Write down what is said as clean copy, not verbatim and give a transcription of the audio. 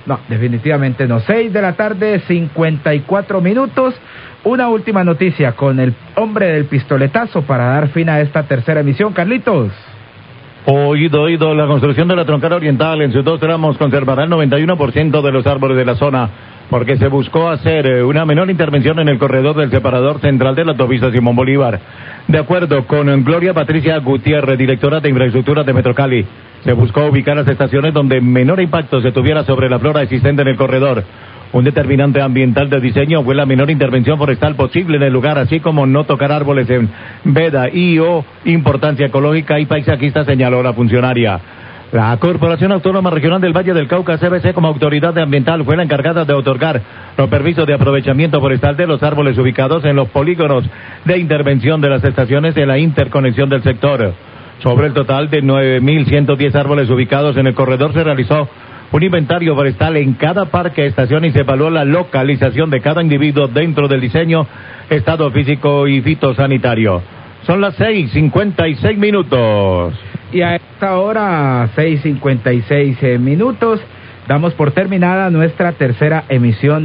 No, definitivamente no. 6 de la tarde, 54 minutos. Una última noticia con el hombre del pistoletazo para dar fin a esta tercera emisión. Carlitos. Oído, la construcción de la troncal oriental en sus dos tramos conservará el 91% de los árboles de la zona, porque se buscó hacer una menor intervención en el corredor del separador central de la autopista Simón Bolívar. De acuerdo con Gloria Patricia Gutiérrez, directora de infraestructura de Metrocali, se buscó ubicar las estaciones donde menor impacto se tuviera sobre la flora existente en el corredor. Un determinante ambiental de diseño fue la menor intervención forestal posible en el lugar, así como no tocar árboles en veda o importancia ecológica y paisajista, señaló la funcionaria. La Corporación Autónoma Regional del Valle del Cauca, CVC, como autoridad ambiental, fue la encargada de otorgar los permisos de aprovechamiento forestal de los árboles ubicados en los polígonos de intervención de las estaciones de la interconexión del sector. Sobre el total de 9.110 árboles ubicados en el corredor se realizó un inventario forestal en cada parque, estación, y se evaluó la localización de cada individuo dentro del diseño, estado físico y fitosanitario. Son las 6:56 minutos. Y a esta hora, 6:56 minutos, damos por terminada nuestra tercera emisión